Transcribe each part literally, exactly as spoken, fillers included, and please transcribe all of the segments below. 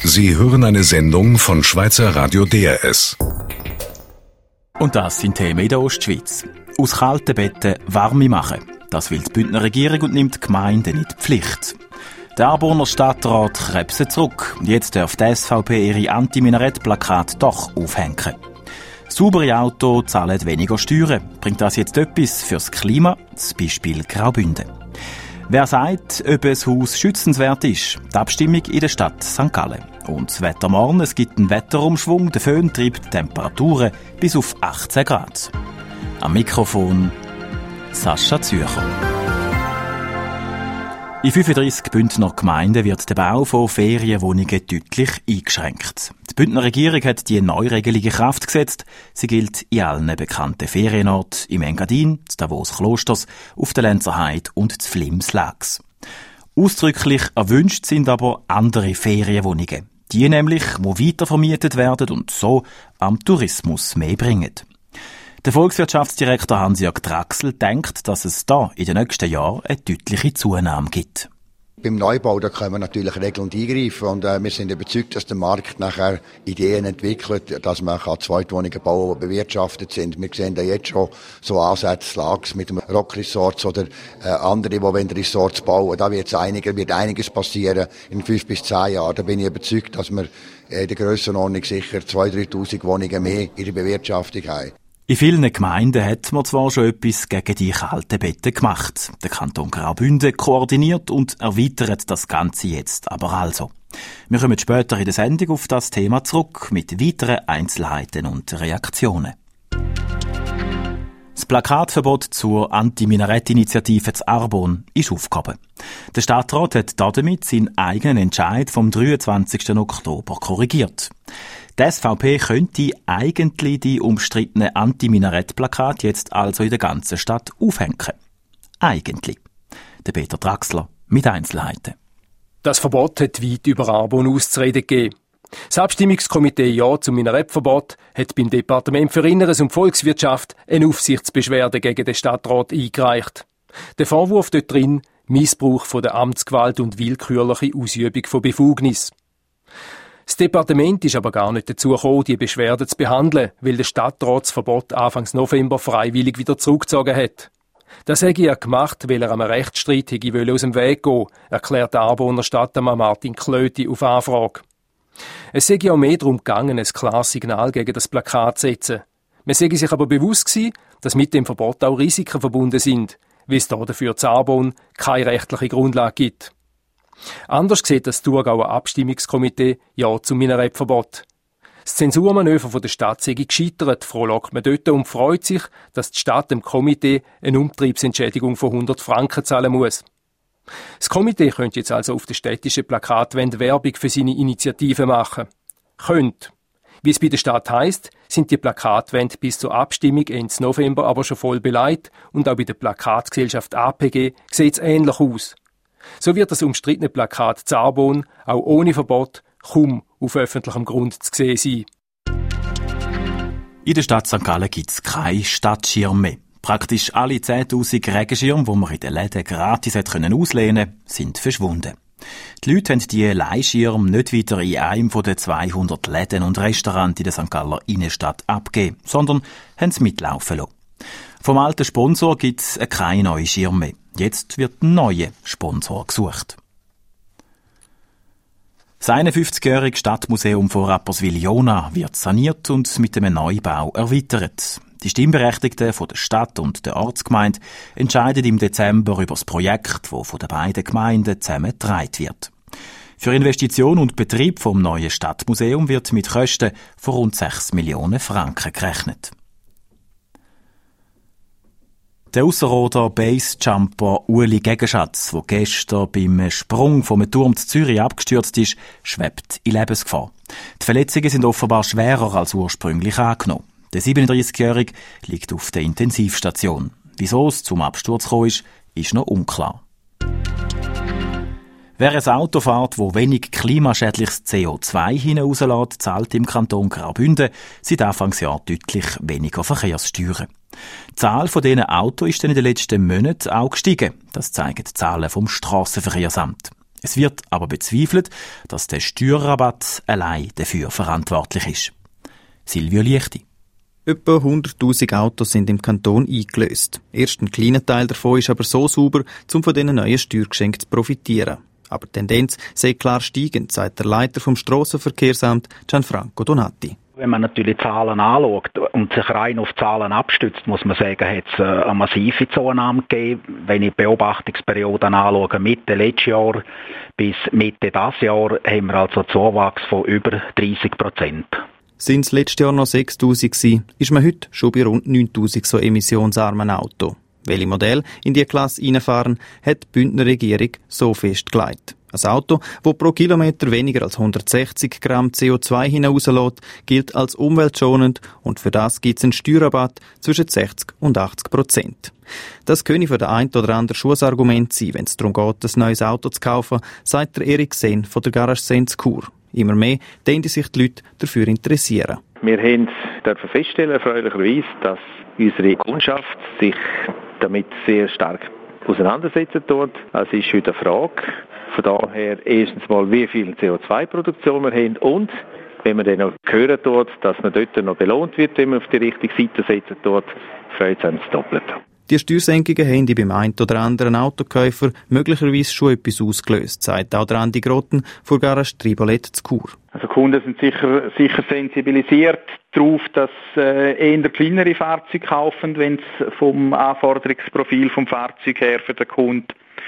Sie hören eine Sendung von Schweizer Radio D R S. Und das sind Themen in der Ostschweiz. Aus kalten Betten warme machen. Das will die Bündner Regierung und nimmt die Gemeinden in die Pflicht. Der Aarberner Stadtrat krebsen zurück. Jetzt darf die S V P ihre Anti-Minarett-Plakate doch aufhängen. Saubere Autos zahlen weniger Steuern. Bringt das jetzt etwas fürs Klima? Das Beispiel Graubünden. Wer sagt, ob ein Haus schützenswert ist? Die Abstimmung in der Stadt Sankt Gallen. Und das Wetter morgen, es gibt einen Wetterumschwung. Der Föhn treibt die Temperaturen bis auf achtzehn Grad. Am Mikrofon Sascha Zürcher. In fünfunddreissig Bündner Gemeinden wird der Bau von Ferienwohnungen deutlich eingeschränkt. Die Bündner Regierung hat die Neuregelung in Kraft gesetzt. Sie gilt in allen bekannten Ferienorten, im Engadin, in Davos Klosters, auf der Lenzerheide und in Flims-Lags. Ausdrücklich erwünscht sind aber andere Ferienwohnungen. Die nämlich, die weitervermietet werden und so am Tourismus mehr bringen. Der Volkswirtschaftsdirektor Hans-Jörg Draxl denkt, dass es da in den nächsten Jahren eine deutliche Zunahme gibt. Beim Neubau da können wir natürlich regelnd eingreifen und äh, wir sind überzeugt, dass der Markt nachher Ideen entwickelt, dass man Zweitwohnungen bauen kann, die bewirtschaftet sind. Wir sehen da jetzt schon so Ansätze, Lags mit dem Rock-Resorts oder äh, andere, die wollen Resorts bauen. Da wird's einige, wird einiges passieren in fünf bis zehn Jahren. Da bin ich überzeugt, dass wir äh, in der Grössenordnung sicher zweitausend, dreitausend Wohnungen mehr in der Bewirtschaftung haben. In vielen Gemeinden hat man zwar schon etwas gegen die kalten Betten gemacht. Der Kanton Graubünden koordiniert und erweitert das Ganze jetzt aber also. Wir kommen später in der Sendung auf das Thema zurück mit weiteren Einzelheiten und Reaktionen. Das Plakatverbot zur Anti-Minarett-Initiative zu Arbon ist aufgehoben. Der Stadtrat hat damit seinen eigenen Entscheid vom dreiundzwanzigsten Oktober korrigiert. Die S V P könnte eigentlich die umstrittenen Anti-Minarett-Plakate jetzt also in der ganzen Stadt aufhängen. Eigentlich. Der Peter Draxler mit Einzelheiten. Das Verbot hat weit über Arbon auszureden gegeben. Das Abstimmungskomitee Ja zum Minarettverbot hat beim Departement für Inneres und Volkswirtschaft eine Aufsichtsbeschwerde gegen den Stadtrat eingereicht. Der Vorwurf dort drin: Missbrauch von der Amtsgewalt und willkürliche Ausübung von Befugnis. Das Departement ist aber gar nicht dazu gekommen, die Beschwerde zu behandeln, weil der Stadtrat das Verbot Anfang November freiwillig wieder zurückgezogen hat. Das hätte er gemacht, weil er einem Rechtsstreit hätte aus dem Weg gehen, erklärt der Aarberner Stadtmann Martin Klöti auf Anfrage. Es sei auch mehr darum gegangen, ein klares Signal gegen das Plakat zu setzen. Man sei sich aber bewusst gewesen, dass mit dem Verbot auch Risiken verbunden sind, weil es da dafür zu Arbon keine rechtliche Grundlage gibt. Anders sieht das Thurgauer Abstimmungskomitee Ja zum Minarettverbot. Das Zensurmanöver von der Stadt sei gescheitert, frohlockt man dort und freut sich, dass die Stadt dem Komitee eine Umtriebsentschädigung von hundert Franken zahlen muss. Das Komitee könnte jetzt also auf der städtischen Plakatwand Werbung für seine Initiative machen. Könnte. Wie es bei der Stadt heisst, sind die Plakatwände bis zur Abstimmung Ende November aber schon voll beleidigt und auch bei der Plakatgesellschaft A P G sieht es ähnlich aus. So wird das umstrittene Plakat zu Arbon auch ohne Verbot kaum auf öffentlichem Grund zu sehen sein. In der Stadt Sankt Gallen gibt es keine Stadtschirme mehr. Praktisch alle zehntausend Regenschirme, die man in den Läden gratis auslehnen konnte, sind verschwunden. Die Leute haben die Leihschirme nicht wieder in einem von den zweihundert Läden und Restaurants in der Sankt Galler Innenstadt abgegeben, sondern haben sie mitlaufen lassen. Vom alten Sponsor gibt es keine neuen Schirme mehr. Jetzt wird ein neuer Sponsor gesucht. Das einundfünfzigjährige Stadtmuseum von Rapperswil-Jona wird saniert und mit einem Neubau erweitert. Die Stimmberechtigten von der Stadt und der Ortsgemeinde entscheiden im Dezember über das Projekt, das von den beiden Gemeinden zusammen getragen wird. Für Investition und Betrieb vom neuen Stadtmuseum wird mit Kosten von rund sechs Millionen Franken gerechnet. Der Ausserrhoder Basejumper Ueli Gegenschatz, der gestern beim Sprung vom Turm zu Zürich abgestürzt ist, schwebt in Lebensgefahr. Die Verletzungen sind offenbar schwerer als ursprünglich angenommen. Der siebenunddreißigjährige liegt auf der Intensivstation. Wieso es zum Absturz gekommen ist, ist noch unklar. Wer ein Auto fährt, das wenig klimaschädliches C O zwei hinauslässt, zahlt im Kanton Graubünden seit Anfangsjahr deutlich weniger Verkehrssteuern. Die Zahl von diesen Autos ist dann in den letzten Monaten auch gestiegen. Das zeigen die Zahlen vom Strassenverkehrsamt. Es wird aber bezweifelt, dass der Steuerrabatt allein dafür verantwortlich ist. Silvio Liechti. Etwa hunderttausend Autos sind im Kanton eingelöst. Erst ein kleiner Teil davon ist aber so sauber, um von diesen neuen Steuergeschenken zu profitieren. Aber die Tendenz sei klar steigend, sagt der Leiter vom Strassenverkehrsamt Gianfranco Donati. Wenn man natürlich Zahlen anschaut und sich rein auf Zahlen abstützt, muss man sagen, hat es eine massive Zunahme gegeben. Wenn ich die Beobachtungsperioden anschaue, Mitte letztes Jahr bis Mitte dieses Jahr, haben wir also einen Zuwachs von über dreissig Prozent. Sind es letztes Jahr noch sechstausend gewesen, ist man heute schon bei rund neuntausend so emissionsarmen Autos. Welche Modelle in diese Klasse reinfahren, hat die Bündner Regierung so festgelegt. Ein Auto, das pro Kilometer weniger als hundertsechzig Gramm C O zwei hinauslässt, gilt als umweltschonend und für das gibt es einen Steuerrabatt zwischen sechzig und achtzig Prozent. Das könnte für den ein oder anderen schon ein Argument sein, wenn es darum geht, ein neues Auto zu kaufen, sagt der Erik Sen von der Garage Sen Chur. Immer mehr dürfen sich die Leute dafür interessieren. Wir haben dürfen feststellen, erfreulicherweise, dass unsere Kundschaft sich damit sehr stark auseinandersetzen tut. Es ist heute eine Frage, von daher erstens mal, wie viel C O zwei Produktion wir haben und wenn man dann noch hören tut, dass man dort noch belohnt wird, wenn man auf die richtige Seite setzen tut, freut es uns doppelt. Die Steuersenkungen haben beim einen oder anderen Autokäufer möglicherweise schon etwas ausgelöst, sagt auch der Andi Grotten von Garage Tribolette zu Chur. Also Kunden sind sicher, sicher sensibilisiert darauf, dass äh, eher kleinere Fahrzeuge kaufen, wenn es vom Anforderungsprofil vom Fahrzeug her für den Kunden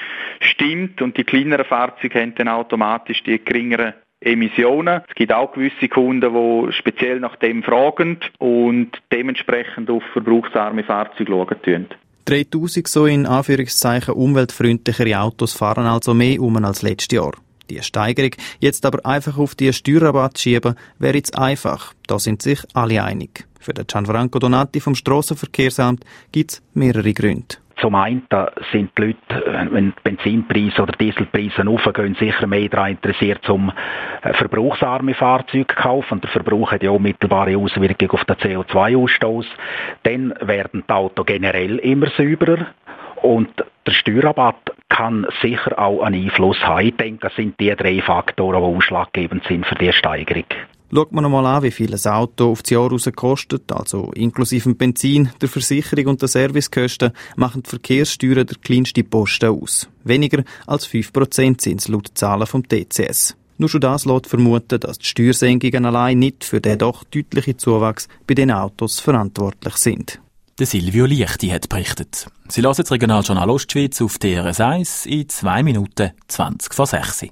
stimmt. Und die kleineren Fahrzeuge haben dann automatisch die geringeren Emissionen. Es gibt auch gewisse Kunden, die speziell nach dem fragen und dementsprechend auf verbrauchsarme Fahrzeuge schauen. dreitausend so in Anführungszeichen umweltfreundlichere Autos fahren also mehr um als letztes Jahr. Die Steigerung jetzt aber einfach auf die Steuerrabatt schieben, wäre jetzt einfach. Da sind sich alle einig. Für den Gianfranco Donati vom Strassenverkehrsamt gibt es mehrere Gründe. Zum einen sind die Leute, wenn die Benzinpreise oder Dieselpreise hochgehen, sicher mehr daran interessiert, um verbrauchsarme Fahrzeuge zu kaufen. Und der Verbrauch hat ja auch mittelbare Auswirkungen auf den C O zwei Ausstoß. Dann werden die Autos generell immer sauberer. Und der Steuerrabatt kann sicher auch einen Einfluss haben. Ich denke, das sind die drei Faktoren, die ausschlaggebend sind für diese Steigerung. Schaut man noch mal an, wie viel ein Auto auf das Jahr raus kostet, also inklusive dem Benzin, der Versicherung und der Servicekosten, machen die Verkehrssteuern der kleinste Posten aus. Weniger als fünf Prozent sind es laut Zahlen vom T C S. Nur schon das lässt vermuten, dass die Steuersenkungen allein nicht für den doch deutlichen Zuwachs bei den Autos verantwortlich sind. Der Silvio Liechti hat berichtet. Sie hören das Regionaljournal Ostschweiz auf D R S eins in zwei Minuten zwanzig vor sechs.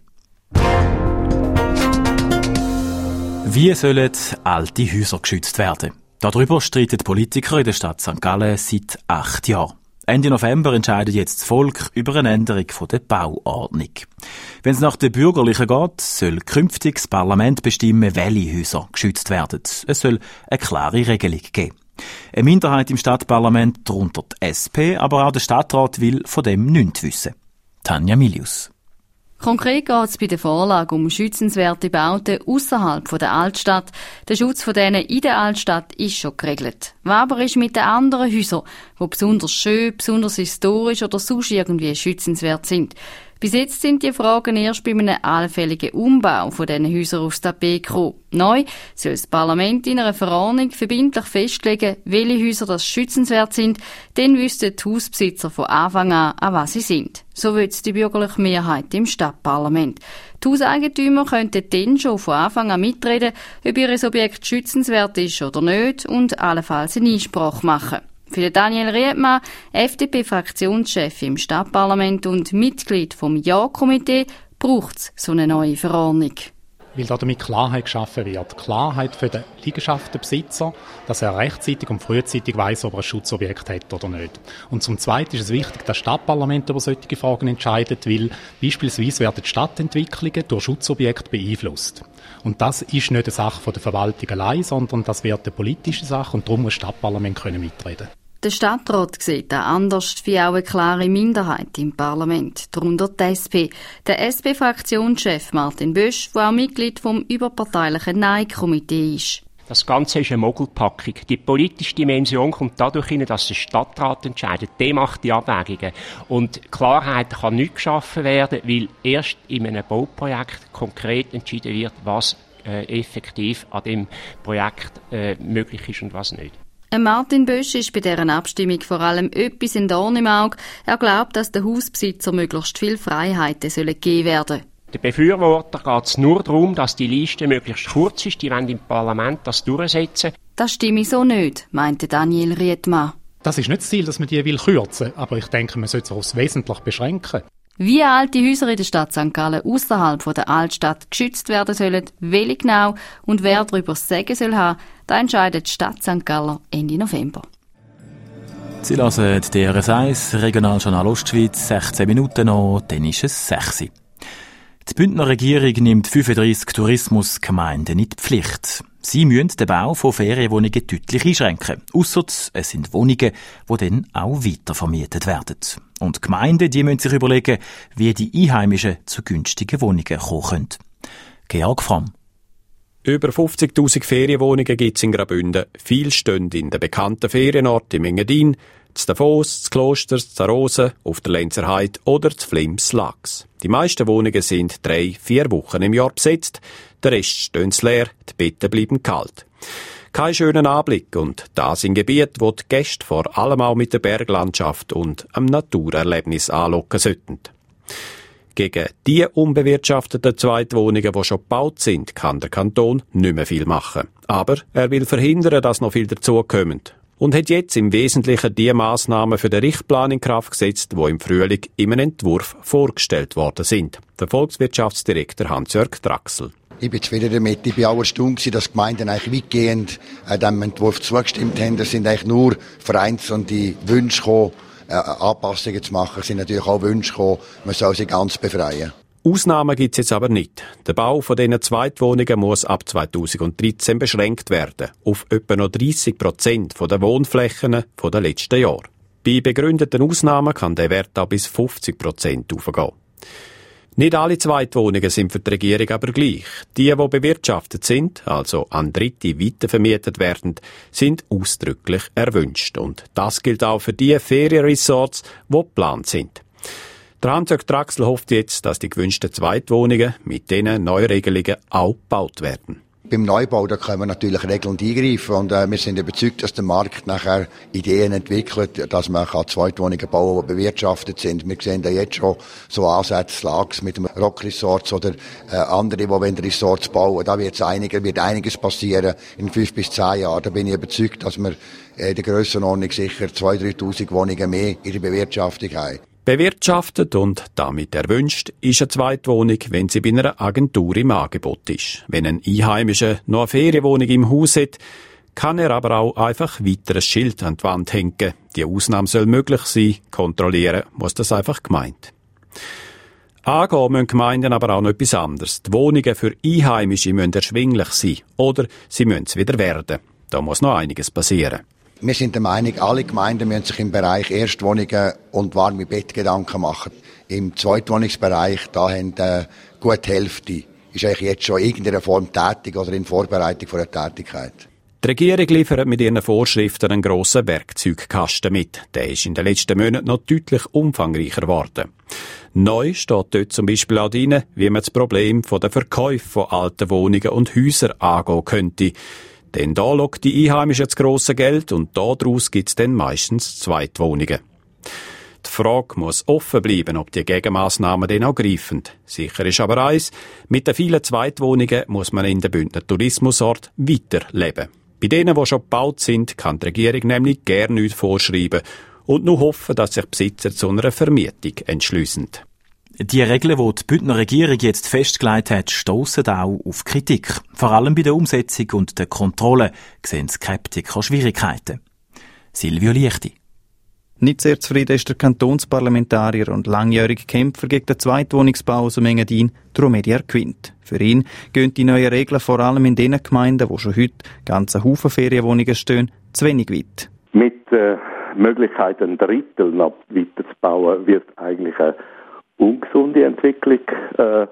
Wie sollen alte Häuser geschützt werden? Darüber streiten Politiker in der Stadt Sankt Gallen seit acht Jahren. Ende November entscheidet jetzt das Volk über eine Änderung der Bauordnung. Wenn es nach den Bürgerlichen geht, soll künftig das Parlament bestimmen, welche Häuser geschützt werden. Es soll eine klare Regelung geben. Eine Minderheit im Stadtparlament, darunter die S P, aber auch der Stadtrat will von dem nichts wissen. Tanja Milius. Konkret geht es bei der Vorlage um schützenswerte Bauten ausserhalb der Altstadt. Der Schutz von denen in der Altstadt ist schon geregelt. Was aber ist mit den anderen Häusern, die besonders schön, besonders historisch oder sonst irgendwie schützenswert sind? Bis jetzt sind die Fragen erst bei einem allfälligen Umbau von diesen Häusern aufs Tapet gekommen. Neu soll das Parlament in einer Verordnung verbindlich festlegen, welche Häuser das schützenswert sind. Dann wüssten die Hausbesitzer von Anfang an, an was sie sind. So will es die bürgerliche Mehrheit im Stadtparlament. Die Hauseigentümer könnten dann schon von Anfang an mitreden, ob ihr Objekt schützenswert ist oder nicht und allenfalls einen Einspruch machen. Für Daniel Riedmann, F D P-Fraktionschef im Stadtparlament und Mitglied vom Ja-Komitee, braucht es so eine neue Verordnung. Weil damit Klarheit geschaffen wird. Klarheit für den Liegenschaftenbesitzer, dass er rechtzeitig und frühzeitig weiss, ob er ein Schutzobjekt hat oder nicht. Und zum Zweiten ist es wichtig, dass das Stadtparlament über solche Fragen entscheidet, weil beispielsweise werden die Stadtentwicklungen durch Schutzobjekte beeinflusst. Und das ist nicht eine Sache der Verwaltung allein, sondern das wird eine politische Sache und darum muss das Stadtparlament können mitreden. Der Stadtrat sieht das anders wie auch eine klare Minderheit im Parlament, darunter die S P. Der S P-Fraktionschef Martin Bösch, der auch Mitglied vom überparteilichen Nein-Komitee ist. Das Ganze ist eine Mogelpackung. Die politische Dimension kommt dadurch hin, dass der Stadtrat entscheidet. Der macht die Abwägungen. Und Klarheit kann nicht geschaffen werden, weil erst in einem Bauprojekt konkret entschieden wird, was äh, effektiv an dem Projekt äh, möglich ist und was nicht. Martin Bösch ist bei dieser Abstimmung vor allem etwas in Dorn im Auge. Er glaubt, dass den Hausbesitzer möglichst viele Freiheiten sollen gegeben werden. Den Befürworter geht es nur darum, dass die Liste möglichst kurz ist. Die wollen im Parlament das durchsetzen. Das stimme so nicht, meinte Daniel Riedmann. Das ist nicht das Ziel, dass man die will kürzen, aber ich denke, man sollte es aufs Wesentliche beschränken. Wie alte Häuser in der Stadt Sankt Gallen ausserhalb der Altstadt geschützt werden sollen, welche genau und wer darüber das Sagen soll haben, da entscheidet die Stadt Sankt Gallen Ende November. Sie hören D R S eins, Regionaljournal Ostschweiz, sechzehn Minuten noch, dann ist es sechs. Die Bündner Regierung nimmt fünfunddreissig Tourismusgemeinden in die Pflicht. Sie müssen den Bau von Ferienwohnungen deutlich einschränken. Ausser es sind Wohnungen, die dann auch weitervermietet werden. Und die Gemeinden, die müssen sich überlegen, wie die Einheimischen zu günstigen Wohnungen kommen können. Georg Fromm. Über fünfzigtausend Ferienwohnungen gibt es in Graubünden. Viele stehen in den bekannten Ferienorten im Engadin, zu Davos, zu Klosters, zu Rosen, auf der Lenzer Heide oder zu Flims Lachs. Die meisten Wohnungen sind drei, vier Wochen im Jahr besetzt. Der Rest stehen leer, die Betten bleiben kalt. Kein schöner Anblick und das in Gebiet, wo die Gäste vor allem auch mit der Berglandschaft und einem Naturerlebnis anlocken sollten. Gegen die unbewirtschafteten Zweitwohnungen, die schon gebaut sind, kann der Kanton nicht mehr viel machen. Aber er will verhindern, dass noch viel dazukommen. Und hat jetzt im Wesentlichen die Massnahmen für den Richtplan in Kraft gesetzt, die im Frühling im Entwurf vorgestellt worden sind. Der Volkswirtschaftsdirektor Hans-Jörg Draxl. Ich bin zufrieden damit. Ich war auch erstaunt, dass die Gemeinden eigentlich weitgehend äh, dem Entwurf zugestimmt haben. Es sind eigentlich nur vereinzelte Wünsche gekommen, äh, Anpassungen zu machen. Es sind natürlich auch Wünsche gekommen, man soll sie ganz befreien. Ausnahmen gibt es jetzt aber nicht. Der Bau von diesen Zweitwohnungen muss ab zweitausenddreizehn beschränkt werden, auf etwa noch dreissig Prozent der Wohnflächen der letzten Jahre. Bei begründeten Ausnahmen kann der Wert auch bis fünfzig Prozent aufgehen. Nicht alle Zweitwohnungen sind für die Regierung aber gleich. Die, die bewirtschaftet sind, also an Dritte weitervermietet werden, sind ausdrücklich erwünscht. Und das gilt auch für die Ferienresorts, die geplant sind. Der Hans-Jörg Draxl hofft jetzt, dass die gewünschten Zweitwohnungen mit diesen Neuregelungen auch gebaut werden. Beim Neubau, da können wir natürlich regeln und eingreifen und äh, wir sind überzeugt, dass der Markt nachher Ideen entwickelt, dass man kann Zweitwohnungen bauen kann, die bewirtschaftet sind. Wir sehen da jetzt schon so Ansätze, Lags mit dem Rock Resorts oder äh, andere, die wollen Resorts bauen. Da wird's einige, wird einiges passieren in fünf bis zehn Jahren. Da bin ich überzeugt, dass wir äh, in der Grössenordnung sicher zweitausend, dreitausend Wohnungen mehr in der Bewirtschaftung haben. Bewirtschaftet und damit erwünscht ist eine Zweitwohnung, wenn sie bei einer Agentur im Angebot ist. Wenn ein Einheimischer noch eine Ferienwohnung im Haus hat, kann er aber auch einfach weiter ein Schild an die Wand hängen. Die Ausnahme soll möglich sein, kontrollieren muss das einfach gemeint. Angehen müssen Gemeinden aber auch noch etwas anderes. Die Wohnungen für Einheimische müssen erschwinglich sein oder sie müssen es wieder werden. Da muss noch einiges passieren. Wir sind der Meinung, alle Gemeinden müssen sich im Bereich Erstwohnungen und warme Bett Gedanken machen. Im Zweitwohnungsbereich, da haben äh, gut die Hälfte, ist eigentlich jetzt schon in irgendeiner Form tätig oder in Vorbereitung von der Tätigkeit. Die Regierung liefert mit ihren Vorschriften einen grossen Werkzeugkasten mit. Der ist in den letzten Monaten noch deutlich umfangreicher geworden. Neu steht dort zum Beispiel auch drin, wie man das Problem von der Verkäufe von alten Wohnungen und Häusern angehen könnte. Denn da lockt die Einheimischen das grosse Geld und daraus gibt es dann meistens Zweitwohnungen. Die Frage muss offen bleiben, ob die Gegenmassnahmen dann auch greifen. Sicher ist aber eins, mit den vielen Zweitwohnungen muss man in den Bündner Tourismusort weiterleben. Bei denen, die schon gebaut sind, kann die Regierung nämlich gerne nichts vorschreiben und nur hoffen, dass sich Besitzer zu einer Vermietung entschliessen. Die Regeln, die die Bündner Regierung jetzt festgelegt hat, stossen auch auf Kritik. Vor allem bei der Umsetzung und der Kontrolle sehen Skeptiker Schwierigkeiten. Silvio Liechti. Nicht sehr zufrieden ist der Kantonsparlamentarier und langjährige Kämpfer gegen den Zweitwohnungsbau aus dem Engadin, Dromedia Quint. Für ihn gehen die neuen Regeln vor allem in den Gemeinden, wo schon heute ganze Haufen Ferienwohnungen stehen, zu wenig weit. Mit der äh, Möglichkeit, ein Drittel noch weiterzubauen, wird eigentlich eine ungesunde Entwicklung äh,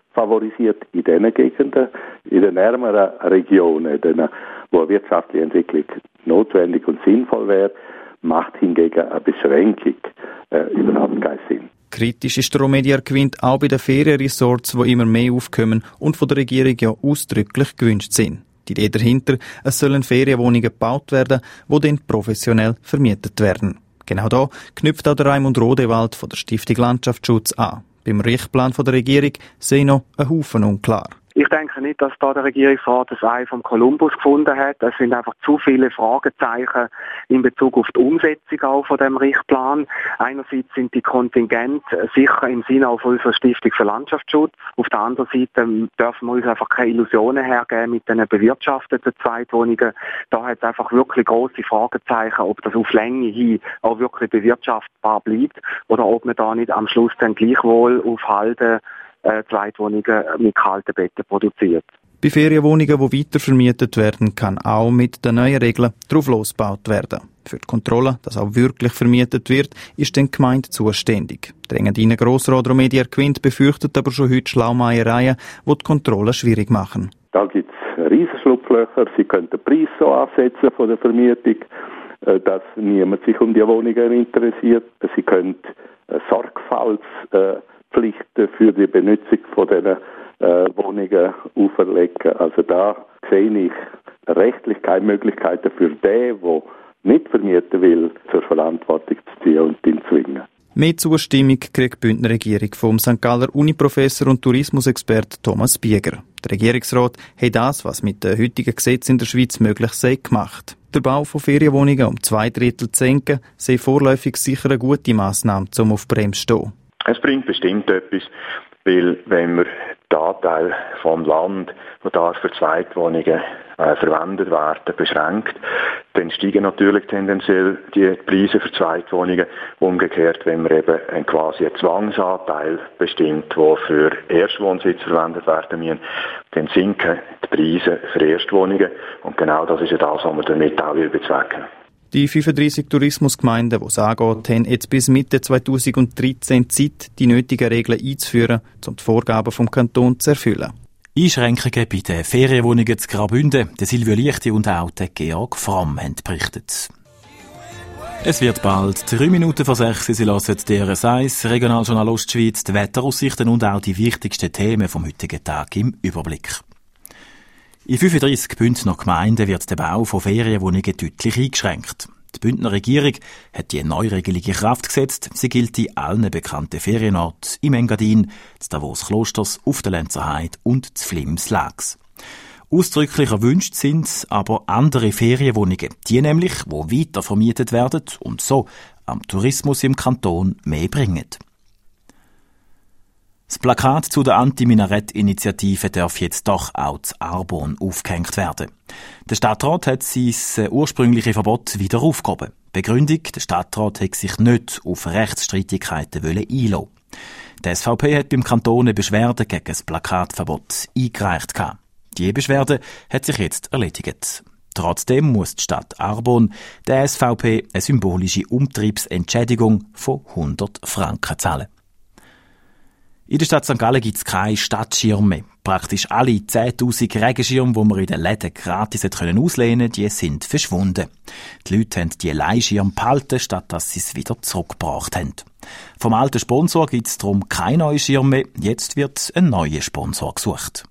favorisiert in den Gegenden, in den ärmeren Regionen, in denen, wo eine wirtschaftliche Entwicklung notwendig und sinnvoll wäre, macht hingegen eine Beschränkung äh, überhaupt keinen Sinn. Kritisch ist der Romediar gewinnt auch bei den Ferienresorts, die immer mehr aufkommen und von der Regierung ja ausdrücklich gewünscht sind. Die Idee dahinter, es sollen Ferienwohnungen gebaut werden, die dann professionell vermietet werden. Genau da knüpft auch der Raimund Rodewald von der Stiftung Landschaftsschutz an. Beim Richtplan der Regierung sehe noch ein Haufen unklar. Ich denke nicht, dass da der Regierungsrat das Ei vom Kolumbus gefunden hat. Es sind einfach zu viele Fragezeichen in Bezug auf die Umsetzung auch von dem Richtplan. Einerseits sind die Kontingente sicher im Sinne auch von unserer Stiftung für Landschaftsschutz. Auf der anderen Seite dürfen wir uns einfach keine Illusionen hergeben mit den bewirtschafteten Zweitwohnungen. Da hat es einfach wirklich grosse Fragezeichen, ob das auf Länge hin auch wirklich bewirtschaftbar bleibt oder ob man da nicht am Schluss dann gleichwohl auf Halde Äh, Zweitwohnungen mit kalten Betten produziert. Bei Ferienwohnungen, die weiter vermietet werden, kann auch mit den neuen Regeln drauf losgebaut werden. Für die Kontrolle, dass auch wirklich vermietet wird, ist dann die Gemeinde zuständig. Der Engadiner Grossrat Romediar Quint befürchtet aber schon heute Schlaumeiereien, die die Kontrolle schwierig machen. Da gibt es Riesenschlupflöcher. Sie können den Preis so ansetzen von der Vermietung, dass niemand sich um die Wohnungen interessiert. Sie können Sorgfalts äh, Pflichten für die Benutzung von diesen äh, Wohnungen auferlegen. Also da sehe ich rechtlich keine Möglichkeiten für den, der nicht vermieten will, zur Verantwortung zu ziehen und ihn zu zwingen. Mehr Zustimmung kriegt die Bündner Regierung vom Sankt Galler Uniprofessor und Tourismusexpert Thomas Bieger. Der Regierungsrat hat das, was mit den heutigen Gesetzen in der Schweiz möglich sei, gemacht. Der Bau von Ferienwohnungen um zwei Drittel zu senken, sei vorläufig sicher eine gute Massnahme, um auf Bremse zu stehen. Es bringt bestimmt etwas, weil wenn wir den Anteil vom Land, der da für Zweitwohnungen äh, verwendet werden, beschränkt, dann steigen natürlich tendenziell die Preise für Zweitwohnungen. Umgekehrt, wenn man eben einen quasi einen Zwangsanteil bestimmt, der für Erstwohnsitz verwendet werden muss, dann sinken die Preise für Erstwohnungen. Und genau das ist ja das, was wir damit auch bezwecken. Die fünfunddreissig Tourismusgemeinden, die es angeht, haben jetzt bis Mitte zweitausenddreizehn Zeit, die nötigen Regeln einzuführen, um die Vorgaben vom Kanton zu erfüllen. Einschränkungen bei den Ferienwohnungen zu Graubünden, der Silvio Lichti und auch der Georg Fromm haben berichtet. Es wird bald drei Minuten vor sechs. Sie hören D R S eins, Regionaljournal Ostschweiz, die Wetteraussichten und auch die wichtigsten Themen vom heutigen Tag im Überblick. In fünfunddreissig Bündner Gemeinden wird der Bau von Ferienwohnungen deutlich eingeschränkt. Die Bündner Regierung hat die Neuregelung in Kraft gesetzt. Sie gilt in allen bekannten Ferienorten im Engadin, zu Davos Klosters, auf der Lenzerheide und zu Flims Lags. Ausdrücklich erwünscht sind aber andere Ferienwohnungen, die nämlich, wo weiter vermietet werden und so am Tourismus im Kanton mehr bringen. Das Plakat zu der Anti-Minarett-Initiative darf jetzt doch auch zu Arbon aufgehängt werden. Der Stadtrat hat sein ursprüngliches Verbot wieder aufgehoben. Begründung, der Stadtrat hat sich nicht auf Rechtsstreitigkeiten einlassen. Die S V P hat beim Kanton eine Beschwerde gegen das Plakatverbot eingereicht. Die Beschwerde hat sich jetzt erledigt. Trotzdem muss die Stadt Arbon der S V P eine symbolische Umtriebsentschädigung von hundert Franken zahlen. In der Stadt Sankt Gallen gibt es keine Stadtschirme. Praktisch alle zehntausend Regenschirme, die man in den Läden gratis auslehnen konnte, die sind verschwunden. Die Leute haben die Leihschirme behalten, statt dass sie es wieder zurückgebracht haben. Vom alten Sponsor gibt es darum keinen neuen Schirm mehr. Jetzt wird ein neuer Sponsor gesucht.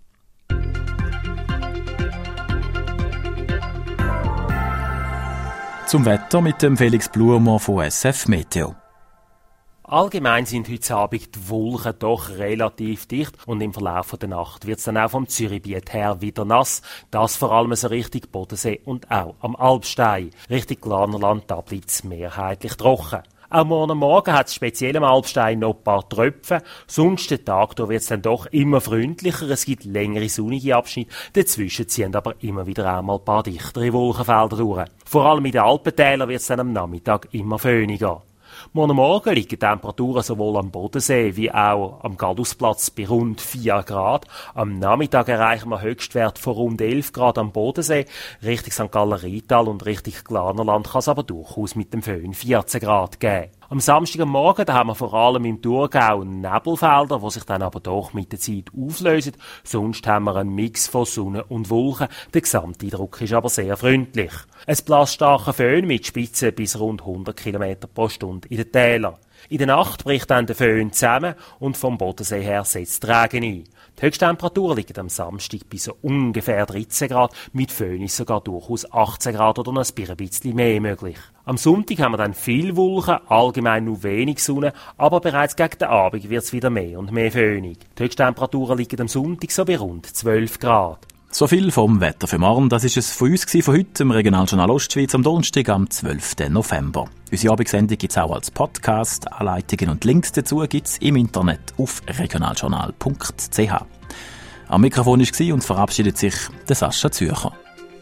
Zum Wetter mit dem Felix Blumer von S F Meteo. Allgemein sind heute Abend die Wolken doch relativ dicht und im Verlauf der Nacht wird es dann auch vom Zürichbiet her wieder nass. Das vor allem so Richtung Bodensee und auch am Alpstein. Richtung Glarnerland, da bleibt es mehrheitlich trocken. Auch morgen Morgen hat es speziell am Alpstein noch ein paar Tröpfe. Sonst der Tag da wird es dann doch immer freundlicher. Es gibt längere sonnige Abschnitte. Dazwischen ziehen aber immer wieder auch mal ein paar dichtere Wolkenfelder durch. Vor allem in den Alpentälern wird es dann am Nachmittag immer föhniger. Morgen Morgen liegen die Temperaturen sowohl am Bodensee wie auch am Gallusplatz bei rund vier Grad. Am Nachmittag erreichen wir Höchstwert von rund elf Grad am Bodensee. Richtung Sankt Galler Rheintal und Richtung Glarnerland kann es aber durchaus mit dem Föhn vierzehn Grad geben. Am Samstag am Morgen, da haben wir vor allem im Thurgau Nebelfelder, die sich dann aber doch mit der Zeit auflösen. Sonst haben wir einen Mix von Sonne und Wolken. Der Gesamteindruck ist aber sehr freundlich. Ein blassstarker Föhn mit Spitzen bis rund hundert Kilometer pro Stunde in den Tälern. In der Nacht bricht dann der Föhn zusammen und vom Bodensee her setzt der Regen ein. Die Höchsttemperatur liegt am Samstag bei so ungefähr dreizehn Grad, mit Föhn ist sogar durchaus achtzehn Grad oder noch ein bisschen mehr möglich. Am Sonntag haben wir dann viel Wolken, allgemein nur wenig Sonne, aber bereits gegen den Abend wird es wieder mehr und mehr föhnig. Die Höchsttemperaturen liegen am Sonntag so bei rund zwölf Grad. So viel vom Wetter für morgen. Das ist es von uns von heute im Regionaljournal Ostschweiz am Donnerstag, am zwölften November. Unsere Abendsendung gibt es auch als Podcast. Anleitungen und Links dazu gibt es im Internet auf regionaljournal punkt c h. Am Mikrofon war und verabschiedet sich der Sascha Zürcher.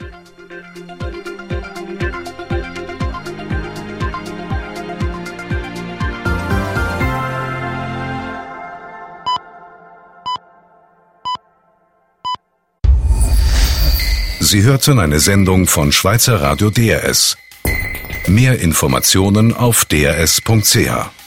Sie hörten eine Sendung von Schweizer Radio D R S. Mehr Informationen auf d r s punkt c h.